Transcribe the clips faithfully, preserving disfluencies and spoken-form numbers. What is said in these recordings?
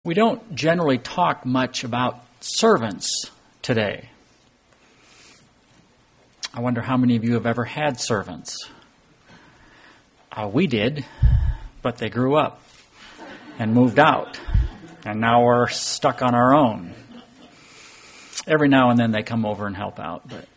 We don't generally talk much about servants today. I wonder how many of you have ever had servants. Uh, we did, but they grew up and moved out, and now we're stuck on our own. Every now and then they come over and help out, but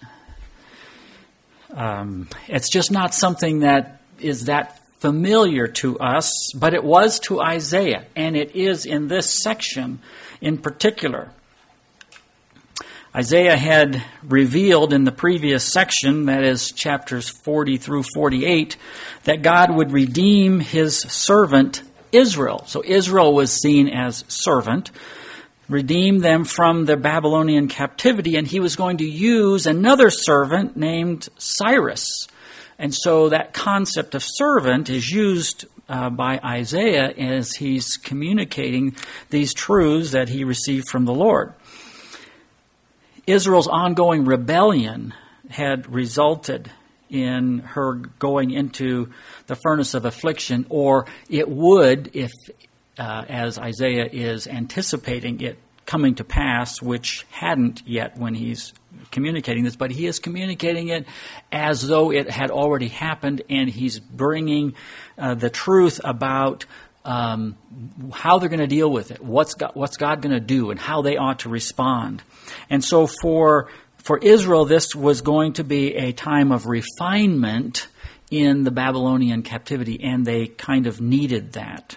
um, it's just not something that is that familiar to us, but it was to Isaiah, and it is in this section in particular. Isaiah had revealed in the previous section, that is chapters forty through forty-eight, that God would redeem his servant Israel. So Israel was seen as servant, redeem them from the Babylonian captivity, and he was going to use another servant named Cyrus. And so that concept of servant is used uh, by Isaiah as he's communicating these truths that he received from the Lord. Israel's ongoing rebellion had resulted in her going into the furnace of affliction, or it would, if, uh, as Isaiah is anticipating it coming to pass, which hadn't yet when he's communicating this, but he is communicating it as though it had already happened, and he's bringing uh, the truth about um, how they're going to deal with it, what's God, what's God going to do, and how they ought to respond. And so for for Israel, this was going to be a time of refinement in the Babylonian captivity, and they kind of needed that.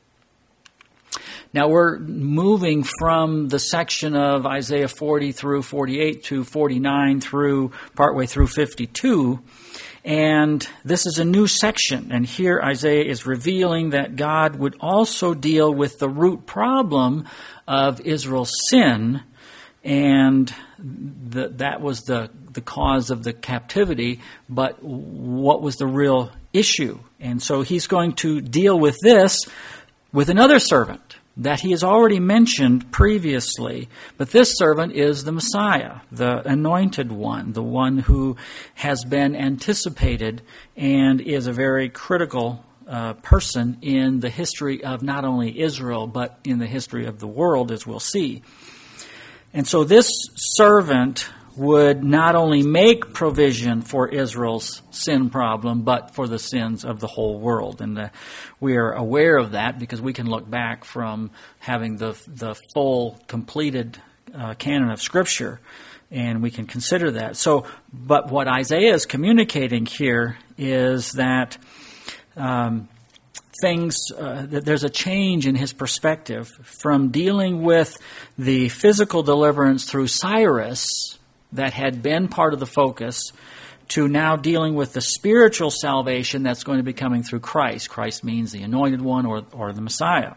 Now we're moving from the section of Isaiah forty through forty-eight to forty-nine through partway through fifty-two. And this is a new section. And here Isaiah is revealing that God would also deal with the root problem of Israel's sin. And the, that was the, the cause of the captivity. But what was the real issue? And so he's going to deal with this with another servant that he has already mentioned previously. But this servant is the Messiah, the anointed one, the one who has been anticipated and is a very critical uh, person in the history of not only Israel, but in the history of the world, as we'll see. And so this servant would not only make provision for Israel's sin problem, but for the sins of the whole world. And uh, we are aware of that because we can look back from having the the full, completed uh, canon of Scripture, and we can consider that. So, but what Isaiah is communicating here is that um, things, uh, that there's a change in his perspective from dealing with the physical deliverance through Cyrus that had been part of the focus, to now dealing with the spiritual salvation that's going to be coming through Christ. Christ means the anointed one, or, or the Messiah.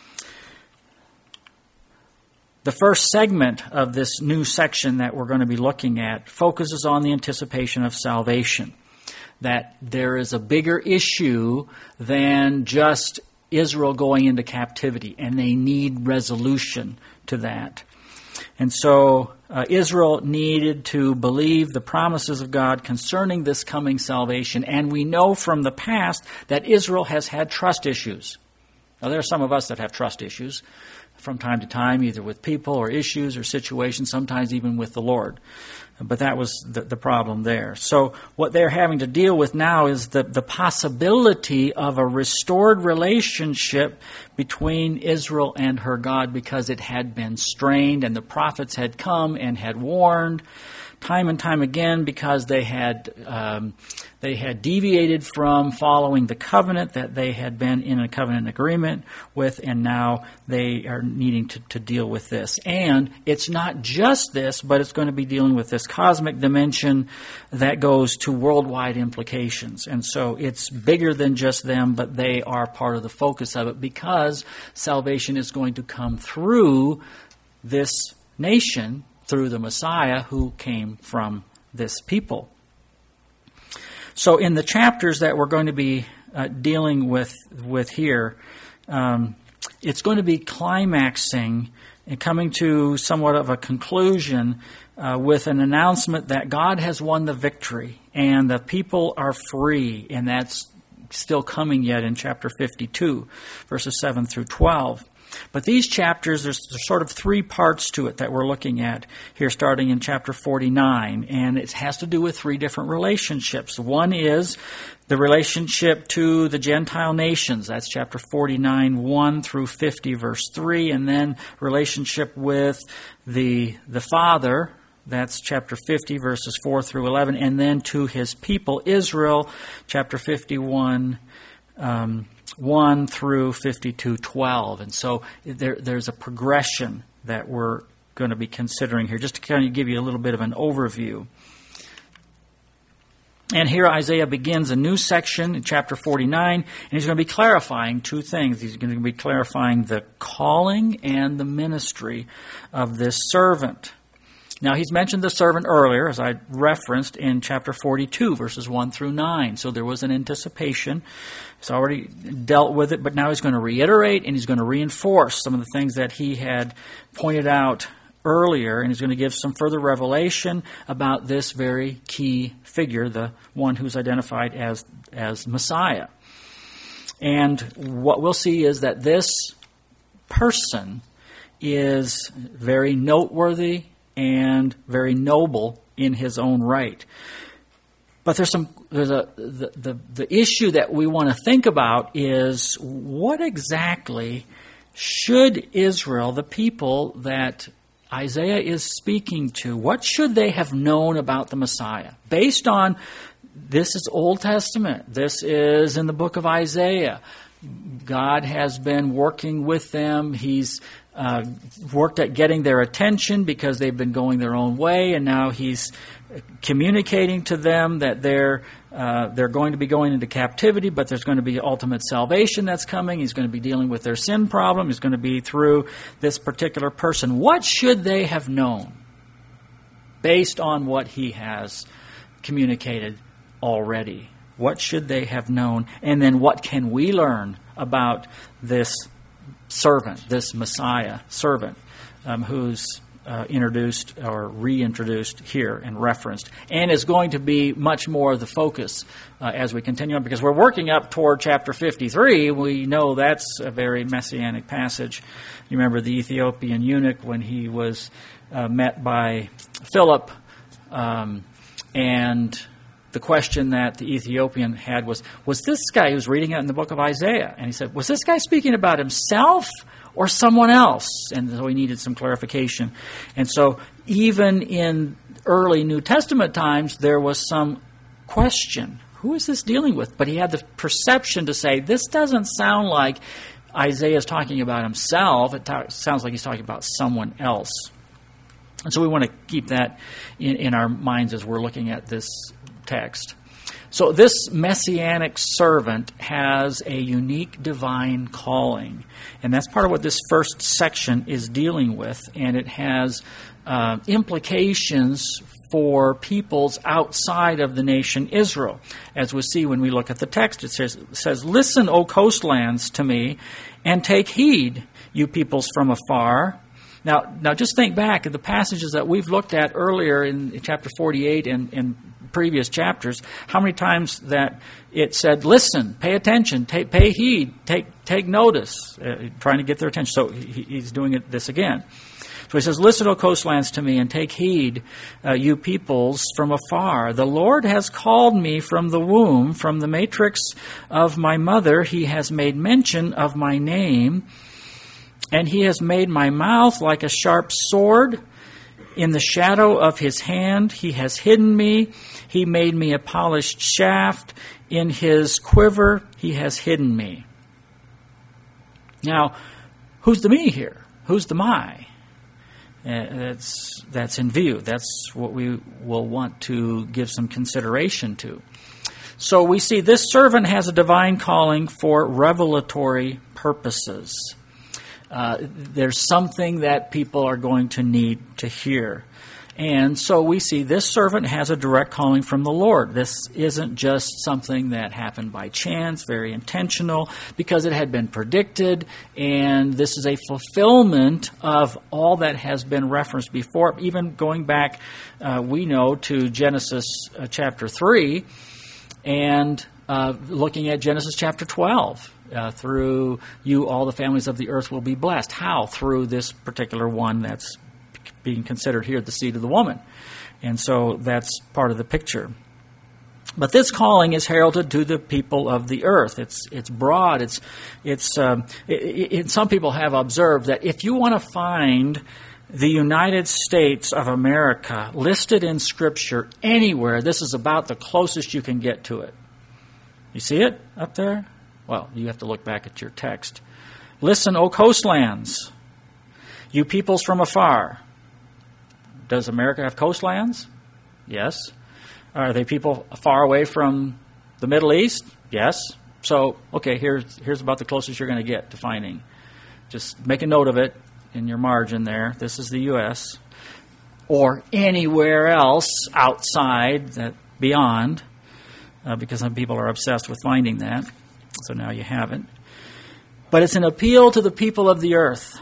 The first segment of this new section that we're going to be looking at focuses on the anticipation of salvation. That there is a bigger issue than just Israel going into captivity, and they need resolution to that. And so uh, Israel needed to believe the promises of God concerning this coming salvation. And we know from the past that Israel has had trust issues. Now, there are some of us that have trust issues from time to time, either with people or issues or situations, sometimes even with the Lord. But that was the, the problem there. So what they're having to deal with now is the, the possibility of a restored relationship between Israel and her God, because it had been strained, and the prophets had come and had warned time and time again, because they had um, they had deviated from following the covenant that they had been in a covenant agreement with, and now they are needing to, to deal with this. And it's not just this, but it's going to be dealing with this cosmic dimension that goes to worldwide implications. And so it's bigger than just them, but they are part of the focus of it, because salvation is going to come through this nation, through the Messiah who came from this people. So in the chapters that we're going to be uh, dealing with with here, um, it's going to be climaxing and coming to somewhat of a conclusion uh, with an announcement that God has won the victory and the people are free, and that's still coming yet in chapter fifty-two, verses seven through twelve. But these chapters, there's, there's sort of three parts to it that we're looking at here, starting in chapter forty-nine, and it has to do with three different relationships. One is the relationship to the Gentile nations. That's chapter forty-nine, one through fifty, verse three, and then relationship with the the Father. That's chapter fifty, verses four through eleven, and then to his people, Israel, chapter fifty-one, um, one through fifty-two, twelve. And so there, there's a progression that we're going to be considering here, just to kind of give you a little bit of an overview. And here Isaiah begins a new section in chapter forty-nine, and he's going to be clarifying two things. He's going to be clarifying the calling and the ministry of this servant. Now, he's mentioned the servant earlier, as I referenced in chapter forty-two, verses one through nine. So there was an anticipation. He's already dealt with it, but now he's going to reiterate and he's going to reinforce some of the things that he had pointed out earlier, and he's going to give some further revelation about this very key figure, the one who's identified as, as Messiah. And what we'll see is that this person is very noteworthy and very noble in his own right. But there's some there's a the, the the issue that we want to think about is what exactly should Israel, the people that Isaiah is speaking to, what should they have known about the Messiah? Based on, this is Old Testament. This is in the book of Isaiah. God has been working with them. He's uh, worked at getting their attention because they've been going their own way, and now he's communicating to them that they're uh, they're going to be going into captivity, but there's going to be ultimate salvation that's coming. He's going to be dealing with their sin problem. He's going to be through this particular person. What should they have known based on what he has communicated already? What should they have known? And then what can we learn about this servant, this Messiah servant, um, who's uh, introduced or reintroduced here and referenced, and is going to be much more the focus uh, as we continue on, because we're working up toward chapter fifty-three. We know that's a very messianic passage. You remember the Ethiopian eunuch when he was uh, met by Philip, um, and the question that the Ethiopian had was, was this guy who's reading it in the book of Isaiah? And he said, was this guy speaking about himself or someone else? And so he needed some clarification. And so even in early New Testament times, there was some question. Who is this dealing with? But he had the perception to say, this doesn't sound like Isaiah is talking about himself. It ta- sounds like he's talking about someone else. And so we want to keep that in, in our minds as we're looking at this text. So this messianic servant has a unique divine calling, and that's part of what this first section is dealing with, and it has uh, implications for peoples outside of the nation Israel. As we see when we look at the text, it says, it says, "Listen, O coastlands, to me, and take heed, you peoples from afar." Now, now just think back at the passages that we've looked at earlier in chapter forty-eight and, and previous chapters, how many times that it said, listen, pay attention, take, pay heed, take take notice, uh, trying to get their attention. So he, he's doing it this again. So he says, "Listen, O coastlands, to me, and take heed, uh, you peoples from afar. The Lord has called me from the womb, from the matrix of my mother. He has made mention of my name, and he has made my mouth like a sharp sword. In the shadow of his hand he has hidden me. He made me a polished shaft. In his quiver he has hidden me." Now, who's the me here? Who's the my? Uh, that's that's in view. That's what we will want to give some consideration to. So we see this servant has a divine calling for revelatory purposes. Uh, there's something that people are going to need to hear. And so we see this servant has a direct calling from the Lord. This isn't just something that happened by chance, very intentional, because it had been predicted, and this is a fulfillment of all that has been referenced before. Even going back, uh, we know, to Genesis uh, chapter three, and uh, looking at Genesis chapter twelve. Uh, through you, all the families of the earth will be blessed. How? Through this particular one that's being considered here, the seed of the woman. And so that's part of the picture. But this calling is heralded to the people of the earth. It's it's broad. It's it's. Um, it, it, some people have observed that if you want to find the United States of America listed in Scripture anywhere, this is about the closest you can get to it. You see it up there? Well, you have to look back at your text. Listen, O coastlands, you peoples from afar. Does America have coastlands? Yes. Are they people far away from the Middle East? Yes. So, okay, here's here's about the closest you're going to get to finding. Just make a note of it in your margin there. This is the U S Or anywhere else outside, that beyond, uh, because some people are obsessed with finding that. So now you have it. But it's an appeal to the people of the earth,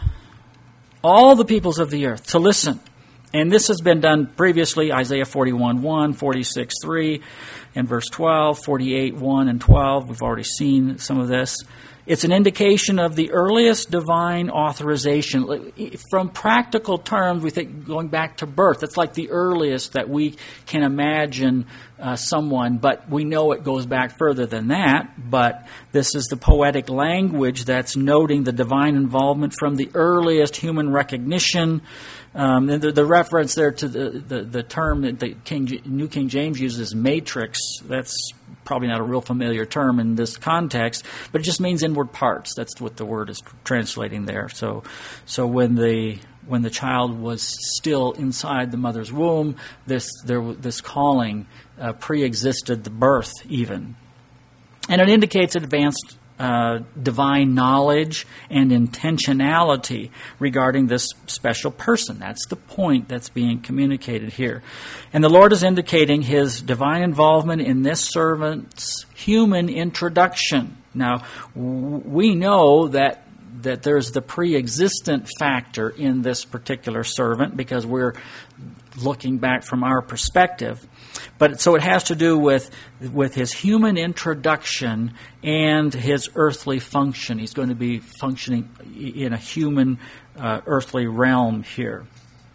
all the peoples of the earth, to listen. And this has been done previously, Isaiah forty-one one, forty-six three, and verse twelve, forty-eight one and twelve. We've already seen some of this. It's an indication of the earliest divine authorization. From practical terms, we think going back to birth. It's like the earliest that we can imagine uh, someone, but we know it goes back further than that. But this is the poetic language that's noting the divine involvement from the earliest human recognition. Um, and the, the reference there to the, the, the term that the King, New King James uses, matrix, that's probably not a real familiar term in this context, but it just means inward parts. That's what the word is translating there. So, so when the when the child was still inside the mother's womb, this there this calling uh, pre-existed the birth even, and it indicates advanced Uh, divine knowledge and intentionality regarding this special person. That's the point that's being communicated here. And the Lord is indicating his divine involvement in this servant's human introduction. Now, w- we know that that there's the pre-existent factor in this particular servant because we're looking back from our perspective. But so it has to do with with his human introduction and his earthly function. He's going to be functioning in a human uh, earthly realm here.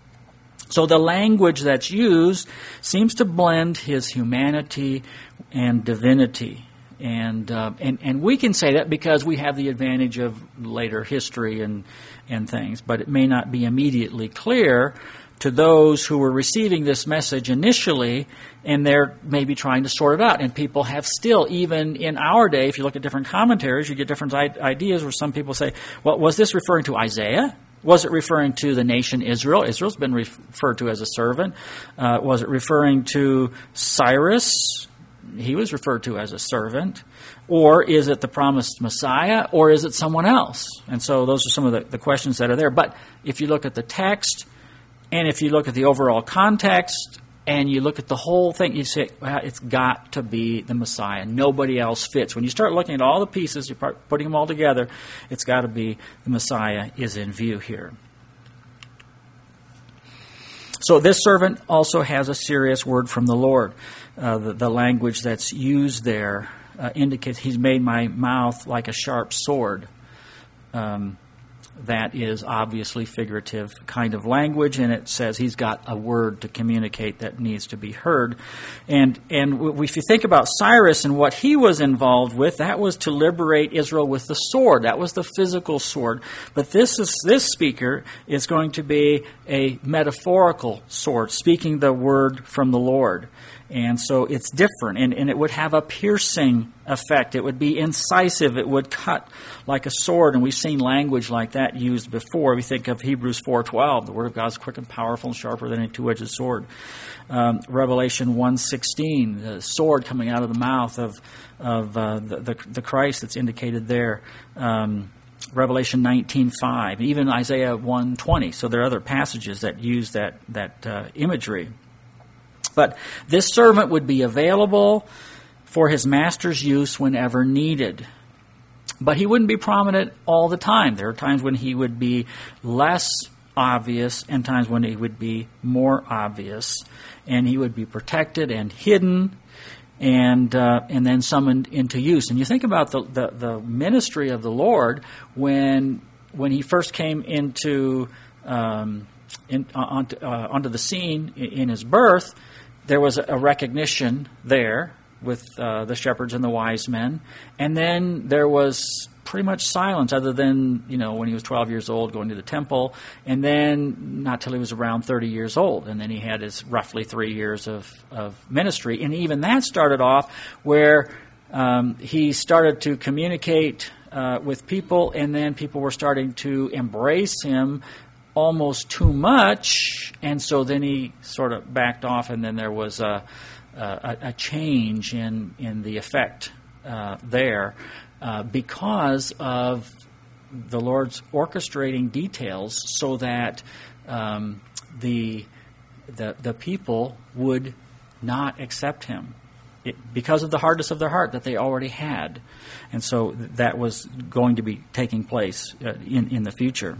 So the language that's used seems to blend his humanity and divinity. And uh, and and we can say that because we have the advantage of later history and and things, but it may not be immediately clear to those who were receiving this message initially, and they're maybe trying to sort it out. And people have still, even in our day, if you look at different commentaries, you get different ideas where some people say, well, was this referring to Isaiah? Was it referring to the nation Israel? Israel's been referred to as a servant. Uh, was it referring to Cyrus? He was referred to as a servant. Or is it the promised Messiah? Or is it someone else? And so those are some of the, the questions that are there. But if you look at the text, and if you look at the overall context, and you look at the whole thing, you say, well, it's got to be the Messiah. Nobody else fits. When you start looking at all the pieces, you're putting them all together, it's got to be the Messiah is in view here. So this servant also has a serious word from the Lord. Uh, the, the language that's used there uh, indicates he's made my mouth like a sharp sword. Um That is obviously figurative kind of language, and it says he's got a word to communicate that needs to be heard. And and if you think about Cyrus and what he was involved with, that was to liberate Israel with the sword. That was the physical sword. But this is this speaker is going to be a metaphorical sword, speaking the word from the Lord. And so it's different, and, and it would have a piercing effect. It would be incisive. It would cut like a sword, and we've seen language like that used before. We think of Hebrews four twelve, the word of God is quick and powerful and sharper than any two-edged sword. Um, Revelation one sixteen, the sword coming out of the mouth of, of uh, the, the, the Christ that's indicated there. Um, Revelation nineteen five, even Isaiah one twenty. So there are other passages that use that, that uh, imagery. But this servant would be available for his master's use whenever needed. But he wouldn't be prominent all the time. There are times when he would be less obvious and times when he would be more obvious. And he would be protected and hidden. and uh, and then summoned into use. And you think about the, the, the ministry of the Lord when when he first came into um, in, onto, uh, onto the scene in his birth. There was a recognition there with uh, the shepherds and the wise men, and then there was pretty much silence, other than, you know, when he was twelve years old going to the temple, and then not till he was around thirty years old, and then he had his roughly three years of, of ministry. And even that started off where um, he started to communicate uh, with people, and then people were starting to embrace him almost too much, and so then he sort of backed off, and then there was a, a, a change in, in the effect uh, there. Uh, because of the Lord's orchestrating details, so that um, the, the the people would not accept him, it, because of the hardness of their heart that they already had, and so that was going to be taking place uh, in in the future.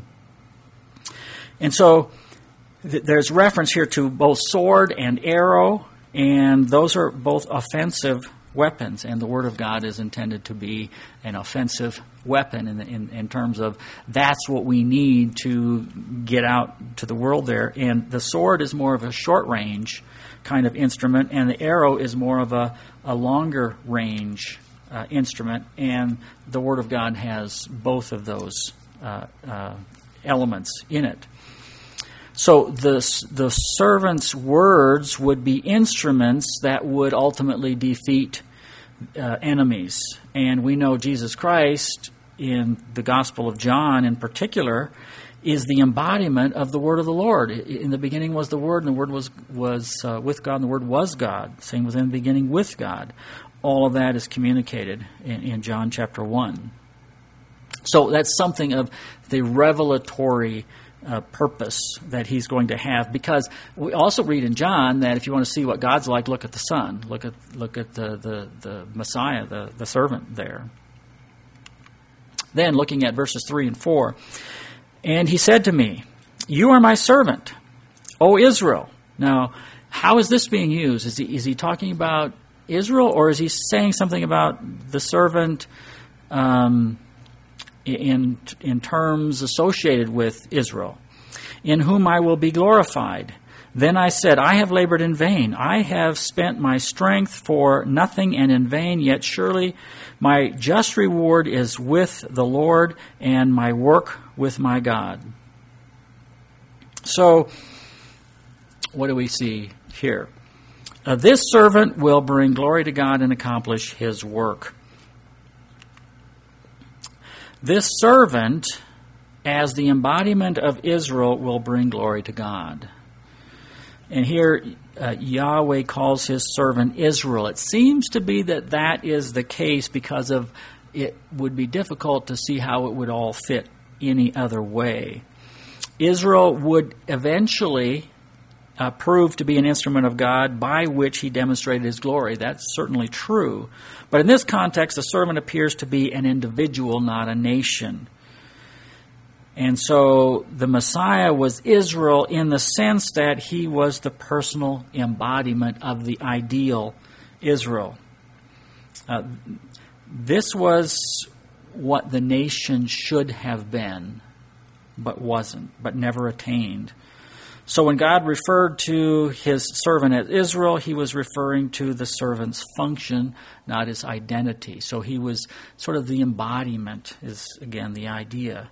And so th- there's reference here to both sword and arrow, and those are both offensive weapons, and the Word of God is intended to be an offensive weapon in, the, in in terms of that's what we need to get out to the world there. And the sword is more of a short range kind of instrument, and the arrow is more of a, a longer range uh, instrument, and the Word of God has both of those uh, uh, elements in it. So the the servant's words would be instruments that would ultimately defeat uh, enemies. And we know Jesus Christ, in the Gospel of John in particular, is the embodiment of the Word of the Lord. In the beginning was the Word, and the Word was was uh, with God, and the Word was God. Same was in the beginning with God. All of that is communicated in, in John chapter one. So that's something of the revelatory Uh, purpose that he's going to have, because we also read in John that if you want to see what God's like, look at the Son, look at look at the the, the Messiah, the, the servant there. Then looking at verses three and four, and he said to me, "You are my servant, O Israel." Now, how is this being used? Is he is he talking about Israel, or is he saying something about the servant Um, in in terms associated with Israel, in whom I will be glorified? Then I said, I have labored in vain. I have spent my strength for nothing and in vain, yet surely my just reward is with the Lord and my work with my God. So, what do we see here? Uh, this servant will bring glory to God and accomplish his work. This servant, as the embodiment of Israel, will bring glory to God. And here uh, Yahweh calls his servant Israel. It seems to be that that is the case because of it would be difficult to see how it would all fit any other way. Israel would eventually uh, prove to be an instrument of God by which he demonstrated his glory. That's certainly true. But in this context, the servant appears to be an individual, not a nation. And so the Messiah was Israel in the sense that he was the personal embodiment of the ideal Israel. Uh, this was what the nation should have been, but wasn't, but never attained. So when God referred to his servant as Israel, he was referring to the servant's function, not his identity. So he was sort of the embodiment, is again the idea.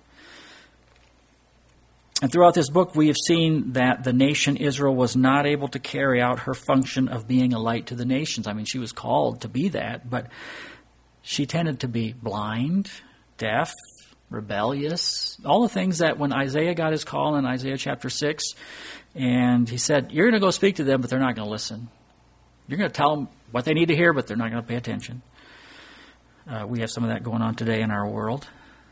And throughout this book, we have seen that the nation Israel was not able to carry out her function of being a light to the nations. I mean, she was called to be that, but she tended to be blind, deaf, rebellious, all the things that when Isaiah got his call in Isaiah chapter six, and he said, you're going to go speak to them, but they're not going to listen. You're going to tell them what they need to hear, but they're not going to pay attention. Uh, we have some of that going on today in our world.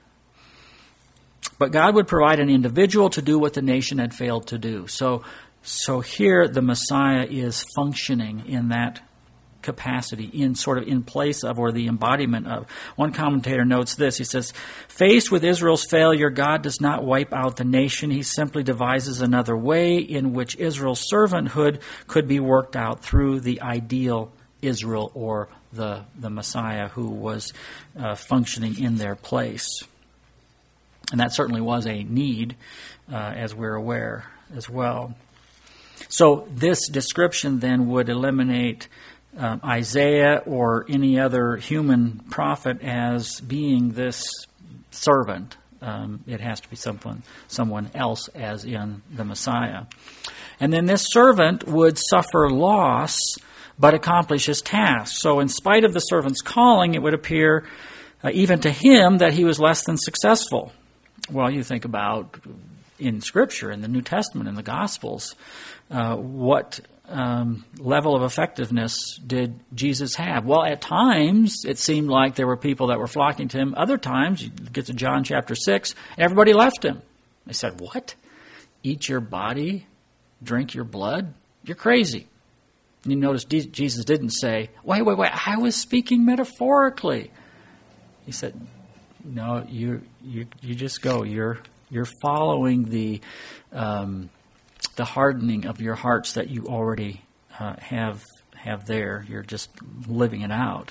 But God would provide an individual to do what the nation had failed to do. So, so here the Messiah is functioning in that capacity, in sort of in place of, or the embodiment of. One commentator notes this. He says, faced with Israel's failure, God does not wipe out the nation. He simply devises another way in which Israel's servanthood could be worked out through the ideal Israel or the, the Messiah who was uh, functioning in their place. And that certainly was a need, uh, as we're aware as well. So this description then would eliminate um, Isaiah or any other human prophet as being this servant. Um, it has to be someone, someone else, as in the Messiah. And then this servant would suffer loss but accomplish his task. So in spite of the servant's calling, it would appear uh, even to him that he was less than successful. Well, you think about in Scripture, in the New Testament, in the Gospels, uh, what um, level of effectiveness did Jesus have? Well, at times it seemed like there were people that were flocking to him. Other times, you get to John chapter six, everybody left him. They said, "What? Eat your body, drink your blood? You're crazy." And you notice Jesus didn't say, wait, wait, wait, I was speaking metaphorically. He said, no, you you you just go. You're you're following the um, the hardening of your hearts that you already uh, have have there. You're just living it out.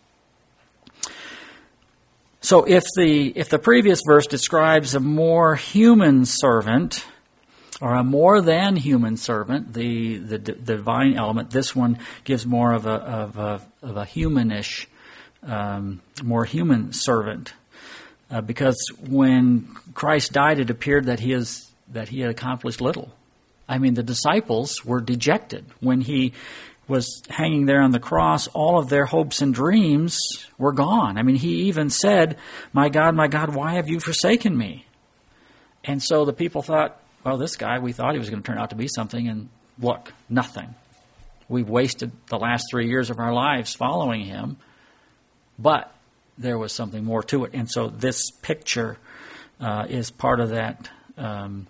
So if the if the previous verse describes a more human servant, or a more than human servant, the the d- divine element, this one gives more of a of a of a humanish, um, more human servant. Uh, because when Christ died, it appeared that he is that he had accomplished little. I mean, the disciples were dejected when he was hanging there on the cross. All of their hopes and dreams were gone. I mean, he even said, "My God, my God, why have you forsaken me?" And so the people thought, "Well, this guy, we thought he was going to turn out to be something, and look, nothing. We've wasted the last three years of our lives following him." But there was something more to it. And so this picture uh, is part of that um,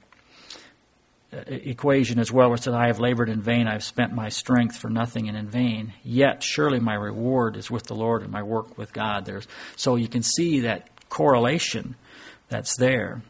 equation as well, where it says, "I have labored in vain, I have spent my strength for nothing and in vain. Yet surely my reward is with the Lord and my work with God." There's, so you can see that correlation that's there.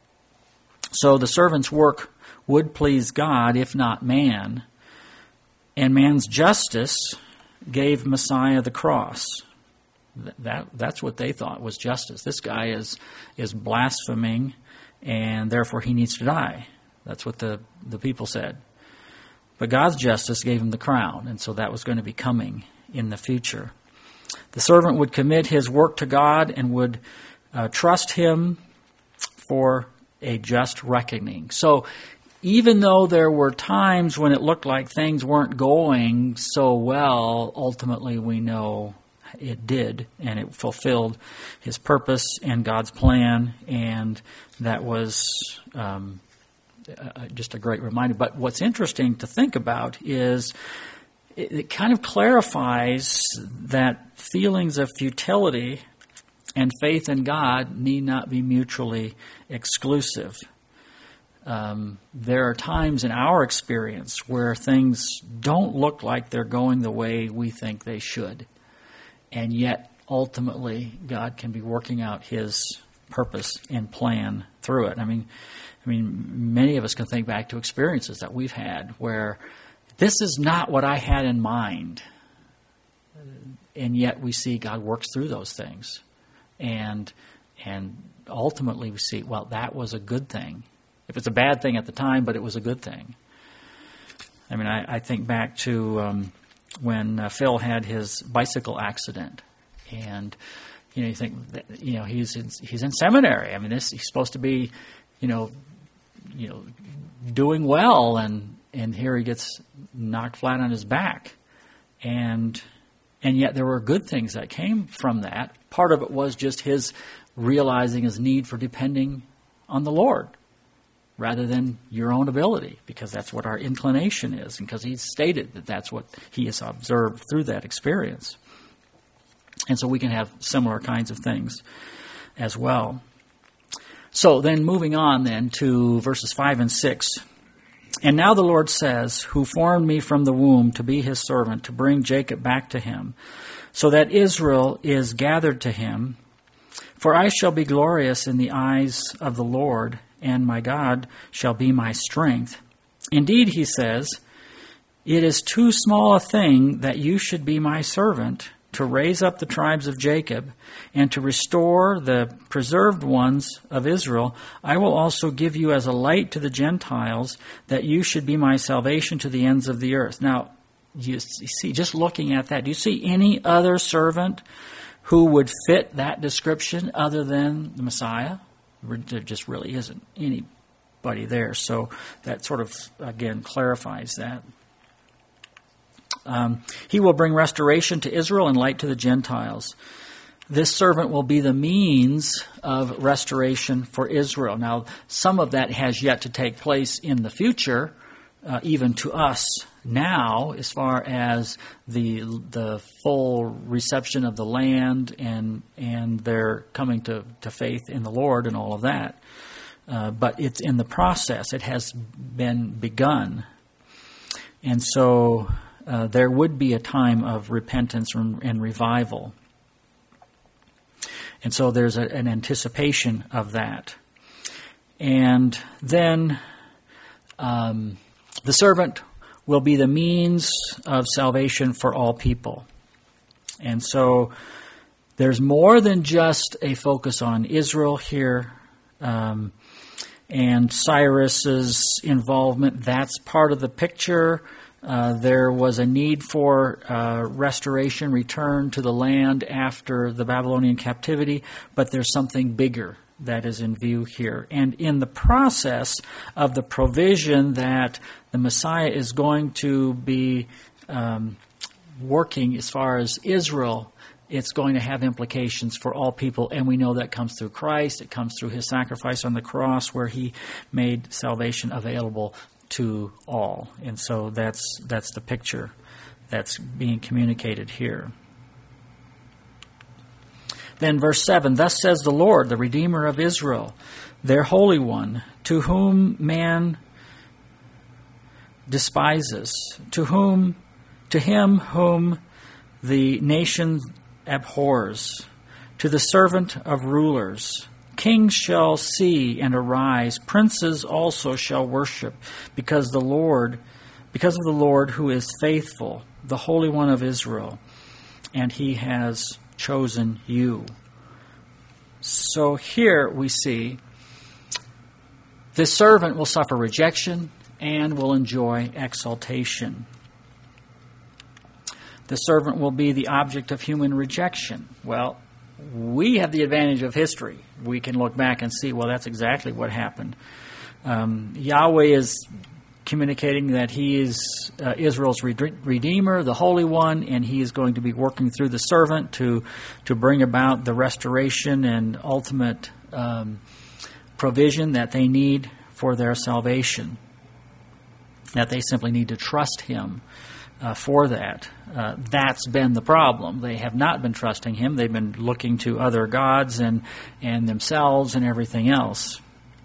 So the servant's work would please God, if not man. And man's justice gave Messiah the cross. That that's what they thought was justice. This guy is is blaspheming, and therefore he needs to die. That's what the, the people said. But God's justice gave him the crown, and so that was going to be coming in the future. The servant would commit his work to God and would uh, trust him for a just reckoning. So even though there were times when it looked like things weren't going so well, ultimately we know it did, and it fulfilled his purpose and God's plan, and that was um, uh, just a great reminder. But what's interesting to think about is it, it kind of clarifies that feelings of futility and faith in God need not be mutually exclusive. Um, there are times in our experience where things don't look like they're going the way we think they should. And yet, ultimately, God can be working out his purpose and plan through it. I mean, I mean, many of us can think back to experiences that we've had where this is not what I had in mind. And yet we see God works through those things. And and ultimately we see, well, that was a good thing. If it's a bad thing at the time, but it was a good thing. I mean, I, I think back to um, when uh, Phil had his bicycle accident. And, you know, you think, that, you know, he's in, he's in seminary. I mean, this he's supposed to be, you know, you know, doing well, and, and here he gets knocked flat on his back. And and yet there were good things that came from that. Part of it was just his realizing his need for depending on the Lord rather than your own ability, because that's what our inclination is, and because he's stated that that's what he has observed through that experience. And so we can have similar kinds of things as well. So then moving on then to verses five and six. "And now the Lord says, who formed me from the womb to be his servant, to bring Jacob back to him, so that Israel is gathered to him. For I shall be glorious in the eyes of the Lord, and my God shall be my strength. Indeed, he says, It is too small a thing that you should be my servant, to raise up the tribes of Jacob, and to restore the preserved ones of Israel. I will also give you as a light to the Gentiles, that you should be my salvation to the ends of the earth. Now, you see, just looking at that, do you see any other servant who would fit that description other than the Messiah? There just really isn't anybody there. So that sort of, again, clarifies that. Um, he will bring restoration to Israel and light to the Gentiles. This servant will be the means of restoration for Israel. Now, some of that has yet to take place in the future, uh, even to us now, as far as the the full reception of the land and and their coming to, to faith in the Lord and all of that. Uh, but it's in the process. It has been begun. And so Uh, there would be a time of repentance and, and revival. And so there's a, an anticipation of that. And then um, the servant will be the means of salvation for all people. And so there's more than just a focus on Israel here. Um, and Cyrus's involvement, that's part of the picture. Uh, there was a need for uh, restoration, return to the land after the Babylonian captivity, but there's something bigger that is in view here. And in the process of the provision that the Messiah is going to be um, working as far as Israel, it's going to have implications for all people, and we know that comes through Christ. It comes through his sacrifice on the cross, where he made salvation available to all. And so that's that's the picture that's being communicated here. Then verse seven, thus says the Lord, the Redeemer of Israel, their Holy One, to whom man despises, to whom, to him whom the nation abhors, to the servant of rulers. Kings shall see and arise, princes also shall worship, because the Lord, because of the Lord who is faithful, the Holy One of Israel, and he has chosen you. So here we see this servant will suffer rejection and will enjoy exaltation. The servant will be the object of human rejection. Well, we have the advantage of history. We can look back and see, well, that's exactly what happened. Um, Yahweh is communicating that he is uh, Israel's Redeemer, the Holy One, and he is going to be working through the servant to to bring about the restoration and ultimate um, provision that they need for their salvation, that they simply need to trust him uh, for that. Uh, that's been the problem. They have not been trusting him. They've been looking to other gods and and themselves and everything else.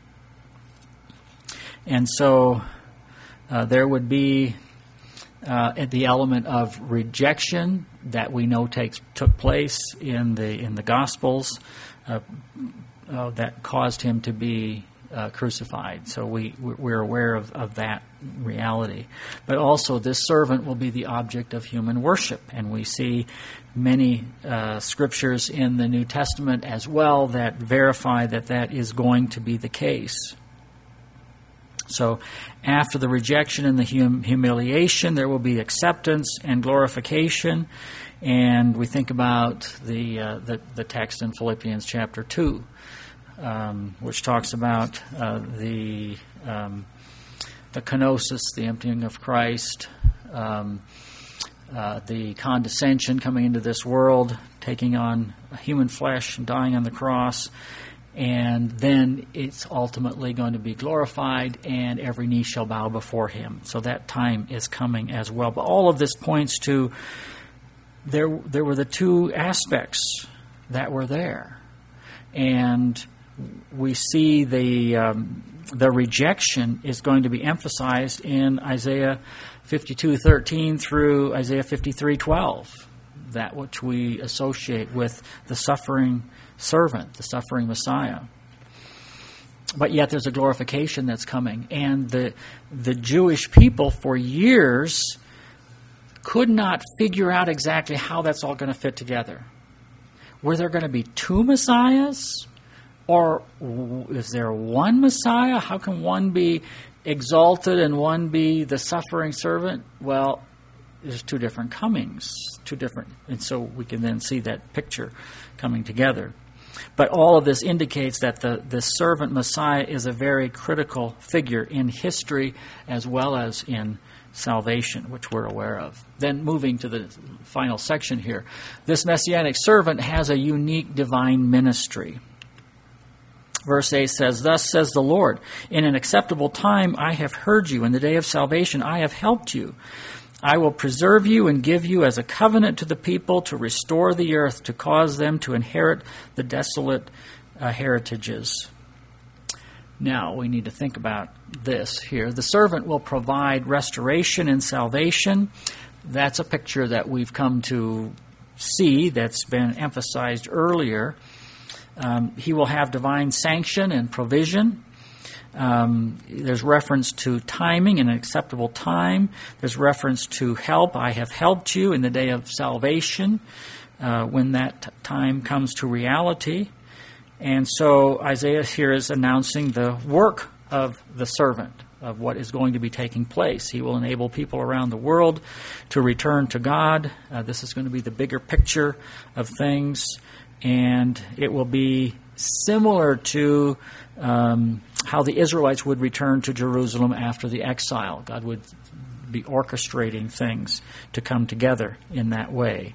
And so uh, there would be uh, the element of rejection that we know takes took place in the in the Gospels uh, uh, that caused him to be uh, crucified. So we we're aware of, of that reality. But also this servant will be the object of human worship, and we see many uh, scriptures in the New Testament as well that verify that that is going to be the case. So after the rejection and the hum- humiliation, there will be acceptance and glorification. And we think about the uh, the, the text in Philippians chapter two, um, which talks about uh, the um, the kenosis, the emptying of Christ, um, uh, the condescension coming into this world, taking on human flesh and dying on the cross. And then it's ultimately going to be glorified, and every knee shall bow before him. So that time is coming as well. But all of this points to there there were the two aspects that were there. And we see the um, the rejection is going to be emphasized in Isaiah fifty-two thirteen through Isaiah fifty-three twelve, that which we associate with the suffering servant, the suffering Messiah. But yet there's a glorification that's coming. And the the Jewish people for years could not figure out exactly how that's all going to fit together. Were there going to be two Messiahs? Or is there one Messiah? How can one be exalted and one be the suffering servant? Well, there's two different comings, two different, and so we can then see that picture coming together. But all of this indicates that the, the servant Messiah is a very critical figure in history as well as in salvation, which we're aware of. Then moving to the final section here, this messianic servant has a unique divine ministry. Verse eight says, "Thus says the Lord, in an acceptable time I have heard you, in the day of salvation I have helped you. I will preserve you and give you as a covenant to the people to restore the earth, to cause them to inherit the desolate uh, heritages." Now, we need to think about this here. The servant will provide restoration and salvation. That's a picture that we've come to see that's been emphasized earlier. Um, he will have divine sanction and provision. Um, there's reference to timing and an acceptable time. There's reference to help. I have helped you in the day of salvation uh, when that t- time comes to reality. And so Isaiah here is announcing the work of the servant, of what is going to be taking place. He will enable people around the world to return to God. Uh, this is going to be the bigger picture of things. And it will be similar to um, how the Israelites would return to Jerusalem after the exile. God would be orchestrating things to come together in that way.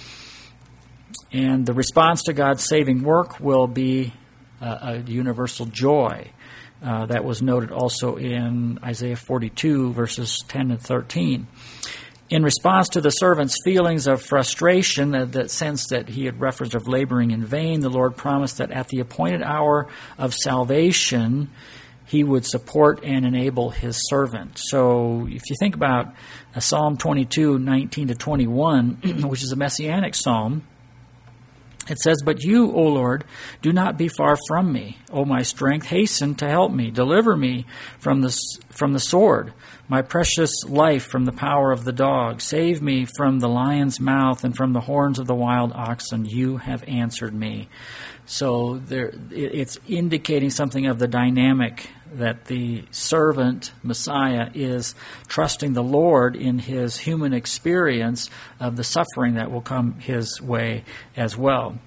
And the response to God's saving work will be uh, a universal joy. Uh, that was noted also in Isaiah forty-two, verses ten and thirteen. In response to the servant's feelings of frustration, uh, that sense that he had referenced of laboring in vain, the Lord promised that at the appointed hour of salvation, he would support and enable his servant. So if you think about uh, Psalm twenty-two, nineteen to twenty-one, which is a messianic psalm, it says, "But you, O Lord, do not be far from me. O my strength, hasten to help me. Deliver me from the, from the sword, my precious life from the power of the dog. Save me from the lion's mouth and from the horns of the wild oxen. You have answered me." So there, it's indicating something of the dynamic that the servant, Messiah, is trusting the Lord in his human experience of the suffering that will come his way as well.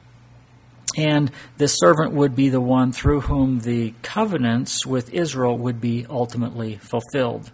And this servant would be the one through whom the covenants with Israel would be ultimately fulfilled.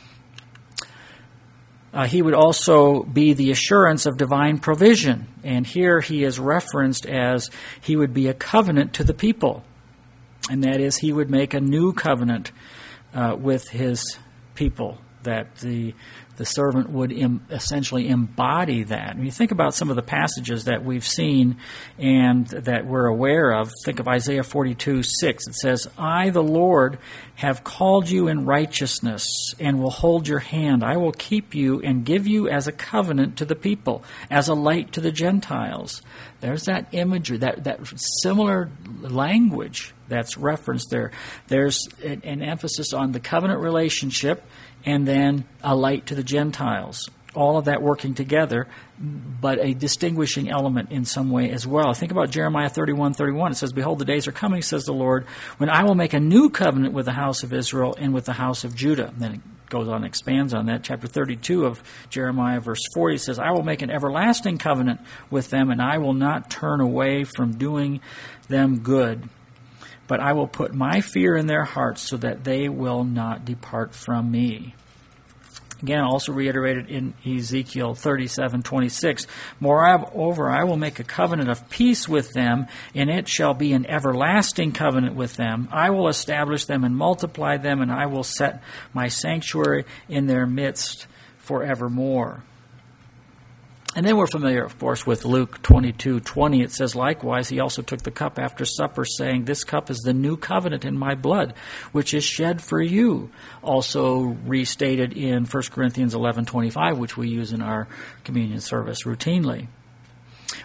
Uh, he would also be the assurance of divine provision. And here he is referenced as he would be a covenant to the people. And that is, he would make a new covenant uh, with his people, that the the servant would em- essentially embody that. When you think about some of the passages that we've seen and that we're aware of, think of Isaiah forty-two, six. It says, "I, the Lord, have called you in righteousness and will hold your hand. I will keep you and give you as a covenant to the people, as a light to the Gentiles." There's that imagery, that, that similar language that's referenced there. There's an, an emphasis on the covenant relationship and then a light to the Gentiles. All of that working together, but a distinguishing element in some way as well. Think about Jeremiah thirty-one, thirty-one. It says, "Behold, the days are coming, says the Lord, when I will make a new covenant with the house of Israel and with the house of Judah." And then it goes on and expands on that. Chapter thirty-two of Jeremiah, verse forty, says, "I will make an everlasting covenant with them, and I will not turn away from doing them good. But I will put my fear in their hearts so that they will not depart from me." Again, also reiterated in Ezekiel thirty-seven, twenty-six, "Moreover, I will make a covenant of peace with them, and it shall be an everlasting covenant with them. I will establish them and multiply them, and I will set my sanctuary in their midst forevermore." And then we're familiar, of course, with Luke twenty-two, twenty. It says, "Likewise, he also took the cup after supper, saying, This cup is the new covenant in my blood, which is shed for you." Also restated in First Corinthians eleven, twenty-five, which we use in our communion service routinely.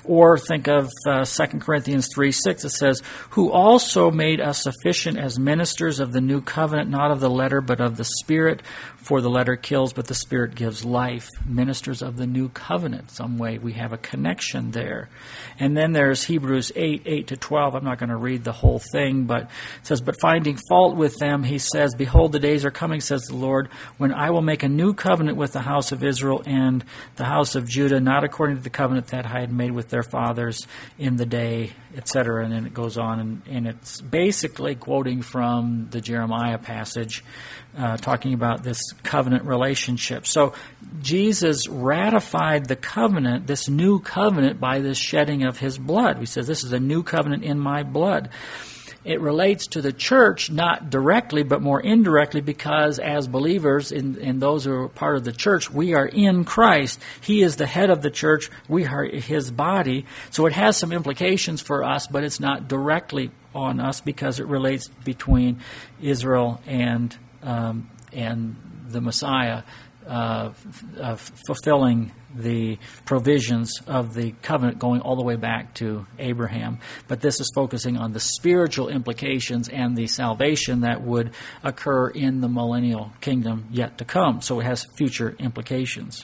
Or think of uh, Second Corinthians three six. It says, who also made us sufficient as ministers of the new covenant, not of the letter, but of the Spirit. For the letter kills, but the Spirit gives life. Ministers of the new covenant. Some way we have a connection there. And then there's Hebrews eight, eight to twelve. I'm not going to read the whole thing, but it says, but finding fault with them, he says, behold, the days are coming, says the Lord, when I will make a new covenant with the house of Israel and the house of Judah, not according to the covenant that I had made with their fathers in the day, et cetera. And then it goes on, and, and it's basically quoting from the Jeremiah passage, uh, talking about this covenant relationship. So Jesus ratified the covenant, this new covenant, by this shedding of his blood. He says, this is a new covenant in my blood. It relates to the church, not directly, but more indirectly, because as believers, in, in those who are part of the church, we are in Christ. He is the head of the church. We are his body. So it has some implications for us, but it's not directly on us because it relates between Israel and um, and the Messiah, uh, uh, fulfilling the provisions of the covenant going all the way back to Abraham. But this is focusing on the spiritual implications and the salvation that would occur in the millennial kingdom yet to come. So it has future implications.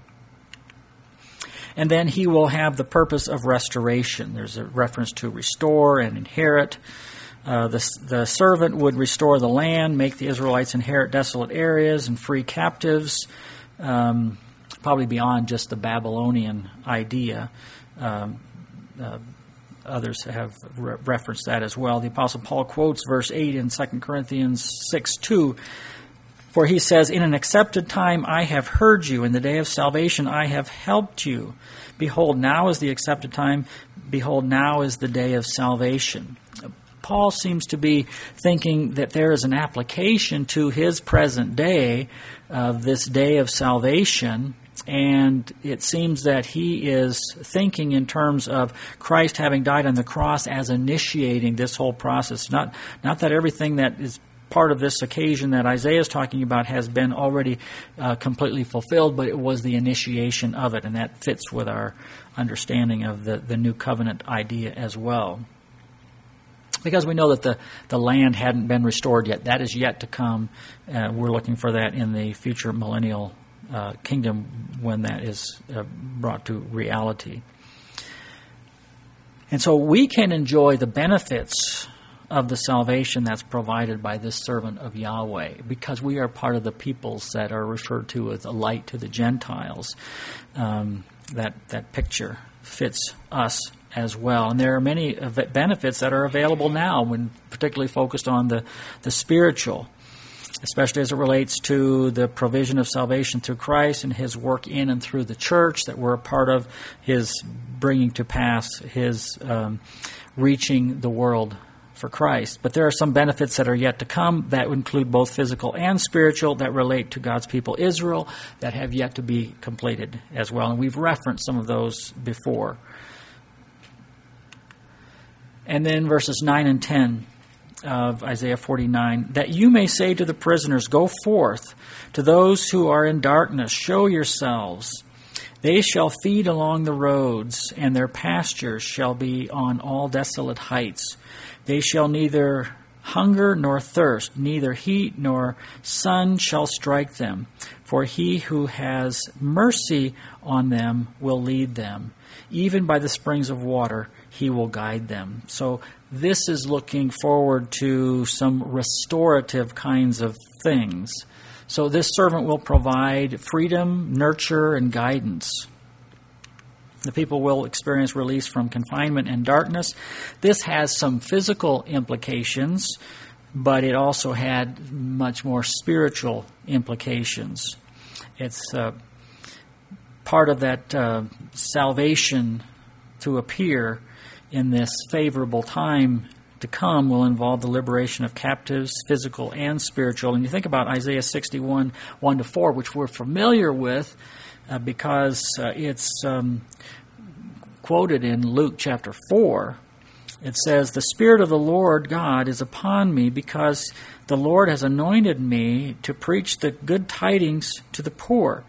And then he will have the purpose of restoration. There's a reference to restore and inherit. Uh, the, the servant would restore the land, make the Israelites inherit desolate areas and free captives, um, probably beyond just the Babylonian idea. Um, uh, others have re- referenced that as well. The Apostle Paul quotes verse eight in Second Corinthians six two, for he says, in an accepted time I have heard you, in the day of salvation I have helped you. Behold, now is the accepted time. Behold, now is the day of salvation. Paul seems to be thinking that there is an application to his present day of this day of salvation, and it seems that he is thinking in terms of Christ having died on the cross as initiating this whole process. Not, not that everything that is part of this occasion that Isaiah is talking about has been already uh, completely fulfilled, but it was the initiation of it, and that fits with our understanding of the, the new covenant idea as well. Because we know that the, the land hadn't been restored yet. That is yet to come. Uh, we're looking for that in the future millennial uh, kingdom when that is uh, brought to reality. And so we can enjoy the benefits of the salvation that's provided by this servant of Yahweh because we are part of the peoples that are referred to as a light to the Gentiles. Um, that, that picture fits us as well. And there are many benefits that are available now, when particularly focused on the, the spiritual, especially as it relates to the provision of salvation through Christ and his work in and through the church that we're a part of, his bringing to pass, his um, reaching the world for Christ. But there are some benefits that are yet to come that include both physical and spiritual that relate to God's people Israel that have yet to be completed as well. And we've referenced some of those before. And then verses nine and ten of Isaiah forty-nine, that you may say to the prisoners, go forth, to those who are in darkness, show yourselves. They shall feed along the roads, and their pastures shall be on all desolate heights. They shall neither hunger nor thirst, neither heat nor sun shall strike them. For he who has mercy on them will lead them. Even by the springs of water, he will guide them. So this is looking forward to some restorative kinds of things. So this servant will provide freedom, nurture, and guidance. The people will experience release from confinement and darkness. This has some physical implications, but it also had much more spiritual implications. It's uh, part of that uh, salvation to appear in this favorable time to come will involve the liberation of captives, physical and spiritual. And you think about Isaiah sixty-one, one to four, which we're familiar with uh, because uh, it's um, quoted in Luke chapter four. It says, the Spirit of the Lord God is upon me because the Lord has anointed me to preach the good tidings to the poor.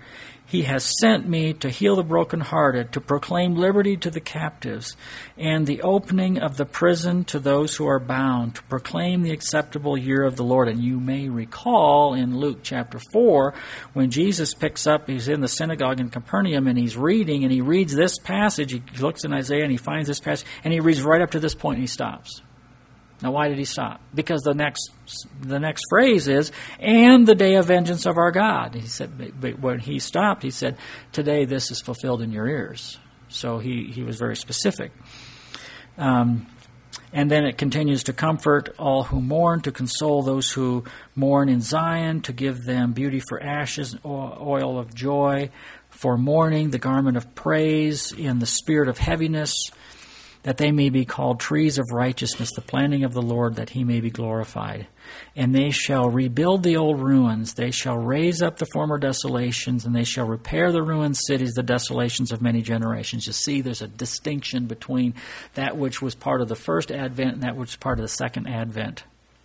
He has sent me to heal the brokenhearted, to proclaim liberty to the captives, and the opening of the prison to those who are bound, to proclaim the acceptable year of the Lord. And you may recall in Luke chapter four, when Jesus picks up, he's in the synagogue in Capernaum, and he's reading, and he reads this passage. He looks in Isaiah, and he finds this passage, and he reads right up to this point, and he stops. Now, why did he stop? Because the next the next phrase is, and the day of vengeance of our God. He said, but when he stopped, he said, today this is fulfilled in your ears. So he, he was very specific. Um, and then it continues to comfort all who mourn, to console those who mourn in Zion, to give them beauty for ashes, oil of joy for mourning, the garment of praise in the spirit of heaviness, that they may be called trees of righteousness, the planting of the Lord, that he may be glorified. And they shall rebuild the old ruins. They shall raise up the former desolations, and they shall repair the ruined cities, the desolations of many generations. You see, there's a distinction between that which was part of the first advent and that which was part of the second advent.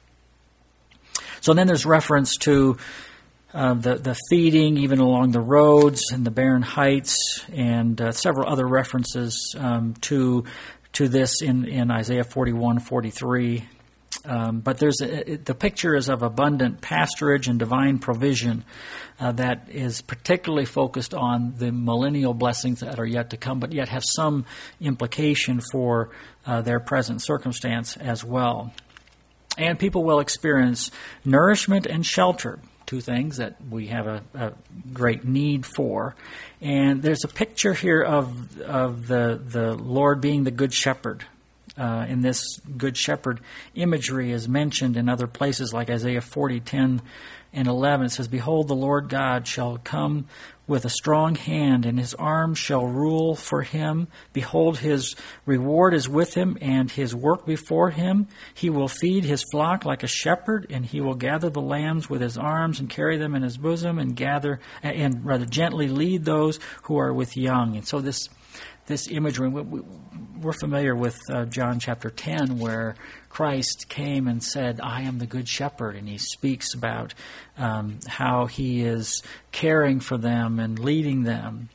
So then there's reference to Uh, the, the feeding, even along the roads and the barren heights, and uh, several other references um, to to this in, in Isaiah forty-one, forty-three. Um, but there's a, it, the picture is of abundant pasturage and divine provision uh, that is particularly focused on the millennial blessings that are yet to come, but yet have some implication for uh, their present circumstance as well. And people will experience nourishment and shelter. Two things that we have a, a great need for. And there's a picture here of of the, the Lord being the Good Shepherd. Uh, and this Good Shepherd imagery is mentioned in other places like Isaiah forty, ten, and eleven. It says, behold, the Lord God shall come with a strong hand, and his arm shall rule for him. Behold, his reward is with him, and his work before him. He will feed his flock like a shepherd, and he will gather the lambs with his arms and carry them in his bosom, and gather and rather gently lead those who are with young. And so this this imagery, we're familiar with uh, John chapter ten, where Christ came and said, I am the good shepherd, and he speaks about um, how he is caring for them and leading them.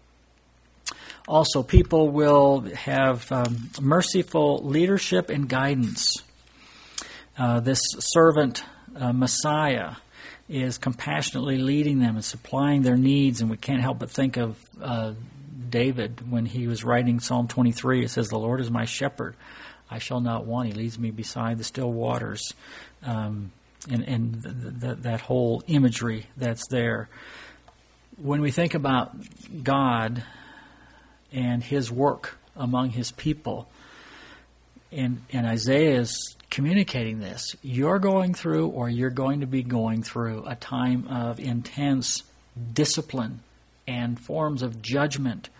Also, people will have um, merciful leadership and guidance. Uh, this servant uh, Messiah is compassionately leading them and supplying their needs, and we can't help but think of uh, David when he was writing Psalm twenty-three. It says, the Lord is my shepherd, I shall not want. He leads me beside the still waters. Um, and and the, the, that whole imagery that's there. When we think about God and his work among his people, and, and Isaiah is communicating this, you're going through, or you're going to be going through, a time of intense discipline and forms of judgment.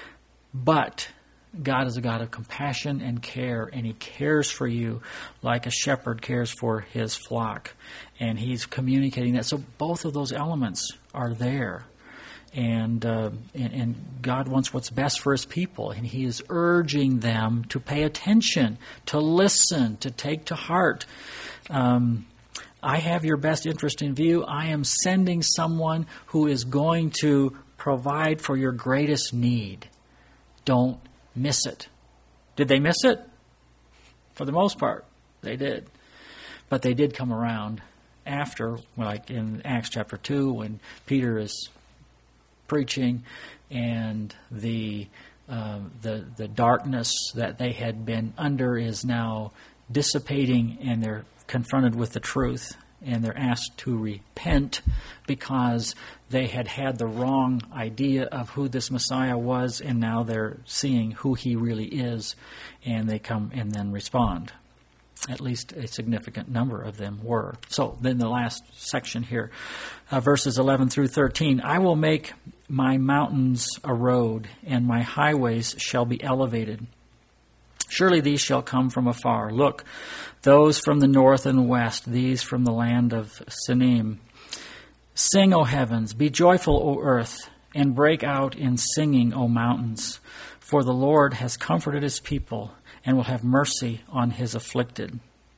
But God is a God of compassion and care, and he cares for you like a shepherd cares for his flock. And he's communicating that. So both of those elements are there. And, uh, and, and God wants what's best for his people, and he is urging them to pay attention, to listen, to take to heart. Um, I have your best interest in view. I am sending someone who is going to provide for your greatest need. Don't miss it. Did they miss it? For the most part, they did. But they did come around after, like in Acts chapter two, when Peter is preaching, and the uh, the the darkness that they had been under is now dissipating, and they're confronted with the truth, and they're asked to repent because they had had the wrong idea of who this Messiah was, and now they're seeing who he really is, and they come and then respond. At least a significant number of them were. So then the last section here, uh, verses eleven through thirteen. I will make my mountains a road, and my highways shall be elevated. Surely these shall come from afar. Look, those from the north and west, these from the land of Sinim. Sing, O heavens, be joyful, O earth, and break out in singing, O mountains. For the Lord has comforted his people, and will have mercy on his afflicted.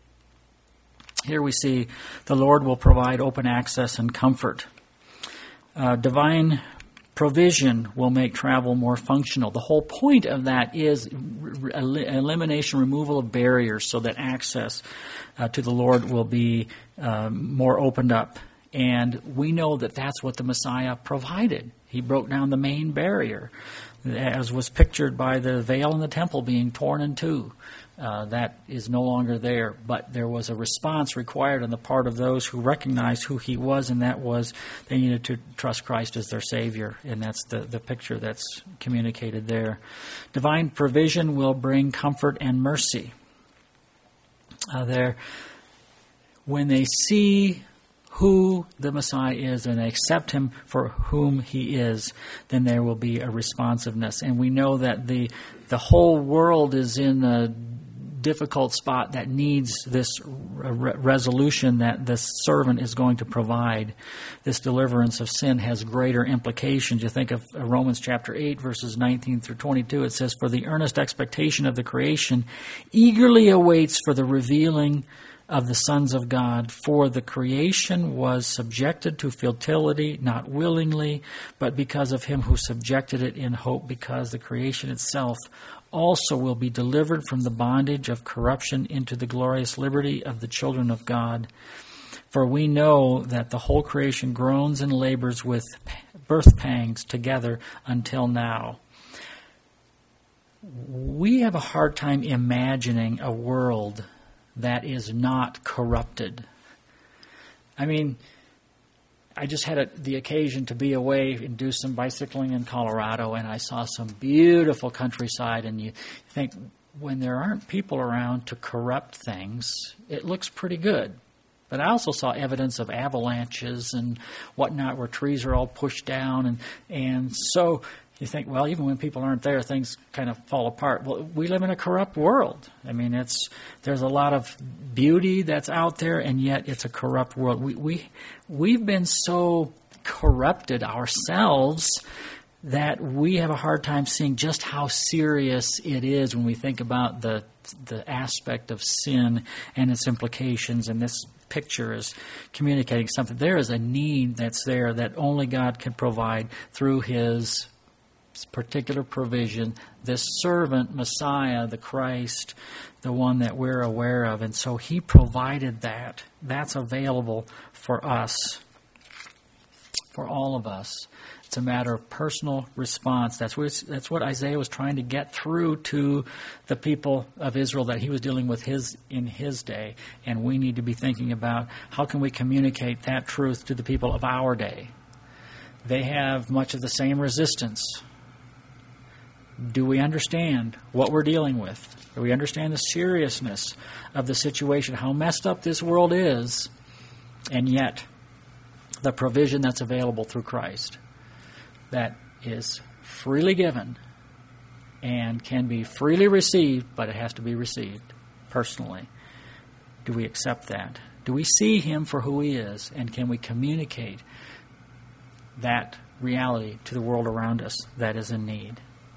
Here we see the Lord will provide open access and comfort. Uh, divine provision will make travel more functional. The whole point of that is re- elimination, removal of barriers so that access uh, to the Lord will be um, more opened up. And we know that that's what the Messiah provided. He broke down the main barrier, as was pictured by the veil in the temple being torn in two. Uh, that is no longer there, but there was a response required on the part of those who recognized who he was, and that was they needed to trust Christ as their Savior, and that's the, the picture that's communicated there. Divine provision will bring comfort and mercy. Uh, there, when they see who the Messiah is and they accept him for whom he is, then there will be a responsiveness. And we know that the the whole world is in a difficult spot that needs this re- resolution that this servant is going to provide. This deliverance of sin has greater implications. You think of Romans chapter eight, verses nineteen through twenty-two. It says, "For the earnest expectation of the creation eagerly awaits for the revealing of the sons of God. For the creation was subjected to futility, not willingly, but because of him who subjected it in hope, because the creation itself also will be delivered from the bondage of corruption into the glorious liberty of the children of God. For we know that the whole creation groans and labors with birth pangs together until now." We have a hard time imagining a world that is not corrupted. I mean, I just had a, the occasion to be away and do some bicycling in Colorado, and I saw some beautiful countryside, and you think when there aren't people around to corrupt things, it looks pretty good. But I also saw evidence of avalanches and whatnot where trees are all pushed down, and, and so you think, well, even when people aren't there, things kind of fall apart. Well, we live in a corrupt world. I mean, it's there's a lot of beauty that's out there, and yet it's a corrupt world. We we we've been so corrupted ourselves that we have a hard time seeing just how serious it is when we think about the the aspect of sin and its implications. And this picture is communicating something. There is a need that's there that only God can provide through His particular provision, this servant, Messiah, the Christ, the one that we're aware of. And so he provided that. That's available for us, for all of us. It's a matter of personal response. That's what, that's what Isaiah was trying to get through to the people of Israel that he was dealing with his in his day. And we need to be thinking about how can we communicate that truth to the people of our day. They have much of the same resistance. Do we understand what we're dealing with? Do we understand the seriousness of the situation, how messed up this world is, and yet the provision that's available through Christ that is freely given and can be freely received, but it has to be received personally. Do we accept that? Do we see him for who he is, and can we communicate that reality to the world around us that is in need?